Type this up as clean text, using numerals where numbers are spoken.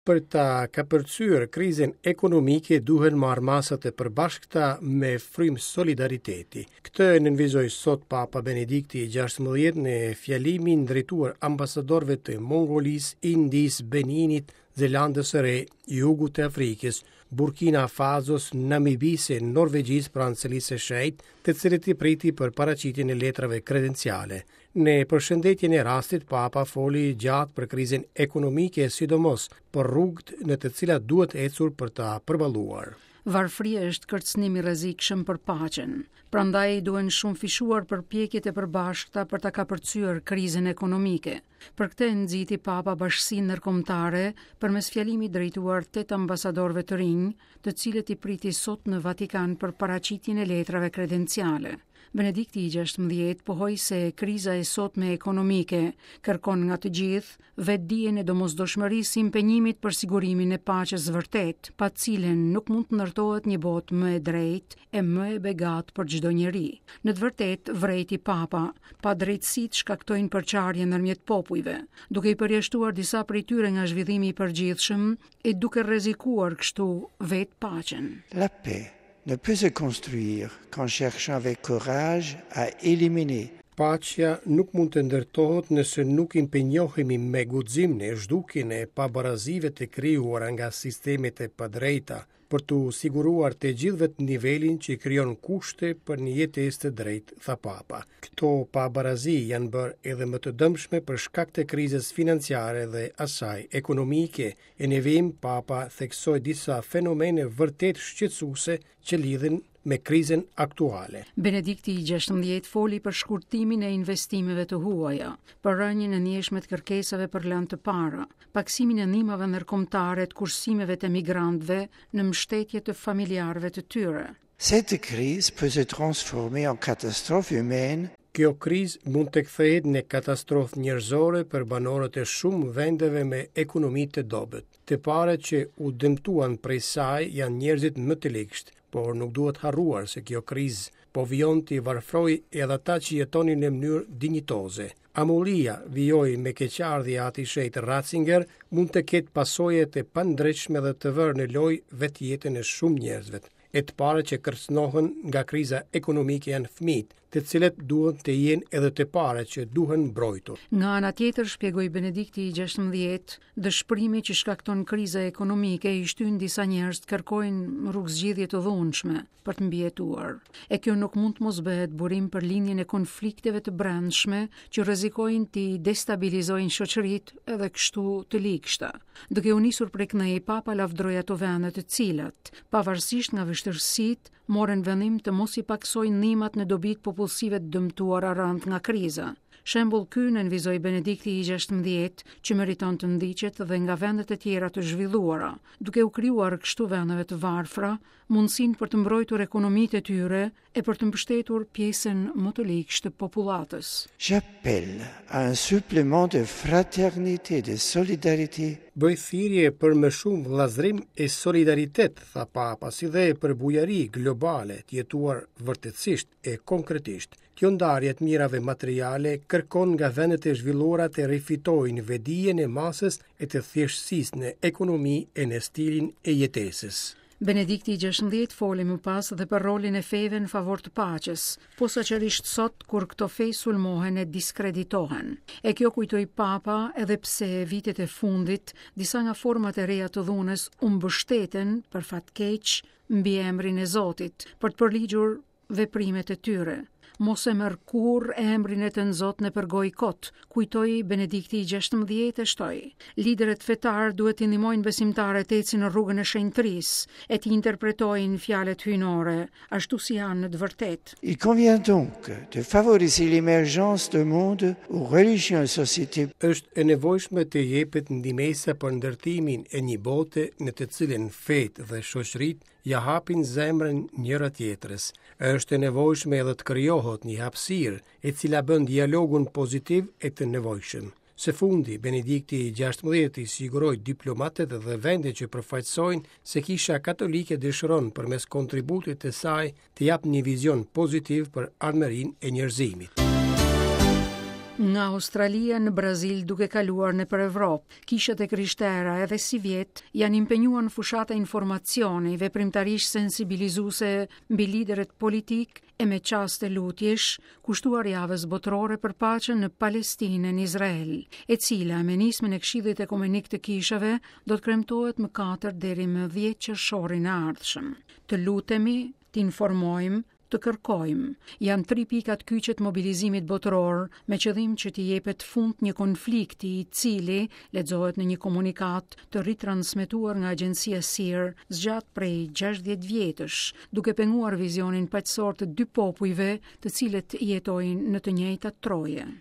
Për ta kapërcyer krizën ekonomike duhen marrë masat e përbashkëta me frymë solidariteti. Këtë nënvizoi sot Papa Benedikti XVI në fjalimin drejtuar ambasadorëve të Mongolisë, Indisë, Beninit, Zelandës së Re, Jugut të Afrikës, Burkina Fasos, Namibisë e Norvegjisë pranë Celisë së Shenjtë, të cilët i priti për paraqitjen e letrave kredenciale. Në përshëndetjen e rastit, Papa foli gjatë për krizën ekonomike, sidomos për rrugët në të cilat duhet ecur për ta përballuar. Varfëria është kërcënim i rrezikshëm për paqen. Prandaj duhen shumë fishuar përpjekjet e përbashkëta për ta kapërcyer krizën ekonomike. Për këtë nxiti Papa bashkësinë ndërkombëtare përmes fjalimit drejtuar 8 ambasadorëve të rinj, të cilët i priti sot në Vatikan për paraqitjen e letrave kredenciale. Benedikti XVI pohoi se kriza e sotme ekonomike kërkon nga të gjithë vetdijen e domosdoshmërisë si impenjimit për sigurimin e paqes vërtet, pa cilën nuk mund të ndërtohet një botë më e drejtë e më e begatë për çdo njeri. Në të vërtetë, vrejti Papa, pa drejtësitë shkaktojnë përçarje ndërmjet popujve, duke i përjashtuar disa prej tyre nga zhvillimi i përgjithshëm e duke rrezikuar kështu vetë paqen. La paix ne peut se construire qu'en cherchant avec courage à éliminer. Paqja nuk mund të ndërtohet nëse nuk impenjohemi me guxim në zhdukjen e pabarazive të krijuara nga sistemet e padrejta, për të siguruar të gjithëve të nivelin që krijon kushte për një jetesë të drejtë, tha Papa. Këto pabarazi janë bërë edhe më të dëmshme për shkak të krizës financiare dhe asaj ekonomike. E në vim, Papa theksoi disa fenomene vërtet shqetësuese që lidhen me krizën aktuale. Benedikti XVI foli për shkurtimin e investimeve të huaja, për rënien e njëshme të kërkesave për lënë të para, paksimin e ndihmave ndërkombëtare të kursimeve të migrantëve në mbështetje të familjarëve të tyre. Cette crise peut se transformer en catastrophe humaine. Kjo krizë mund të kthehet në katastrofë njerëzore për banorët e shumë vendeve me ekonomi të dobët. Të parët që u dëmtuan prej saj janë njerëzit më të ligshtë, por nuk duhet harruar se kjo krizë po vijon të varfroj edhe ata që jetonin në mënyrë dinjitoze. Amullia, vijoj me keqardhje ati shejt Ratzinger, mund të ketë pasoje të pandrejshme dhe të vërë në lojë vetjetën e shumë njerëzve. E të parë që kërcënohen nga kriza ekonomike janë fëmijët, të cilët duhen të jenë edhe të parë që duhen mbrojtur. Nga ana tjetër, shpjegoi Benedikti XVI, dëshpërimi që shkakton kriza ekonomike i shtyn disa njerëz të kërkojnë rrugëzgjidhje të dhunshme për të mbijetuar. E kjo nuk mund të mos bëhet burim për lindjen e konflikteve të brendshme që rrezikojnë të destabilizojnë shoqëritë edhe kështu të ligshta. Duke u nisur prej kënaqësisë, Papa lavdroi ato vende të cilat, pavarësisht nga vështirësitë, morën vendim të mos i paksojnë ndihmat në dobi të popullsive të dëmtuara rënd nga kriza. Shembull ky nënvizoi Benedikti XVI që meriton të ndiqet dhe nga vendet e tjera të zhvilluara, duke u krijuar kështu vendeve të varfra mundësinë për të mbrojtur ekonomitë e tyre e për të mbështetur pjesën më të ligshtë të popullatës. J'appelle à un supplément de fraternité, de solidarité. Bëj thirrje për më shumë vëllazërim e solidaritet, tha Papa, si dhe për bujari globale të jetuar vërtetësisht e konkretisht. Kjo ndarje të mirave materiale kërkon nga vendet e zhvilluara të rifitojnë vedijen e masës e të thjeshtësisë në ekonomi e në stilin e jetesës. Benedikti XVI foli më pas dhe për rolin e feve në favor të paqes, posaçërisht sot kur këto fe sulmohen e diskreditohen. E kjo kujtoi Papa edhe pse vitet e fundit disa nga format e reja të dhunës u mbështeten për fat keq mbi emrin e Zotit, për të përligjur veprimet e tyre. Mos e merr kurrë emrin e të Zot në përgoj kot, kujtoi Benedikti XVI e shtoi. Liderët fetar duhet të ndihmojnë besimtarët të ecin në rrugën e shenjtërisë e të interpretojnë fjalët hyjnore, ashtu si janë në të vërtetë. Il convient donc de favoriser l'émergence de mondes où religion et société. Është e nevojshme të jepet ndihmesa për ndërtimin e një bote në të cilën fetë dhe shoqëritë ja hapin zemrën njëra tjetrës. Është e nevojshme edhe të krijohet një hapësirë e cila bën dialogun pozitiv e të nevojshëm. Së fundi, Benedikti XVI i siguroi diplomatët dhe vendet që përfaqësojnë se Kisha Katolike dëshiron përmes kontributit të saj të japë një vizion pozitiv për armërinë e njerëzimit. Nga Australia në Brazil duke kaluar në për Evropë, kishët e krishtera edhe si vjetë janë impenjuar në fushata informacioni veprimtarisht sensibilizuese mbi liderët politik e me qaste lutjesh, kushtuar javës botërore për paqen në Palestinë në Izrael, e cila me nismën e Këshillit Ekumenik të Kishave do të kremtohet më 4 deri më 10 qershorin e ardhshëm. Të lutemi, të informojmë, të kërkojmë. Janë 3 pikat kyçe të mobilizimit botëror me qëllim që t'i jepet fund një konflikti i cili, lexohet në një komunikat të ritransmetuar nga agjencia SIR, zgjat prej 60 vjetësh, duke penguar vizionin paqësor të 2 popujve, të cilët jetojnë në të njëjtat troje.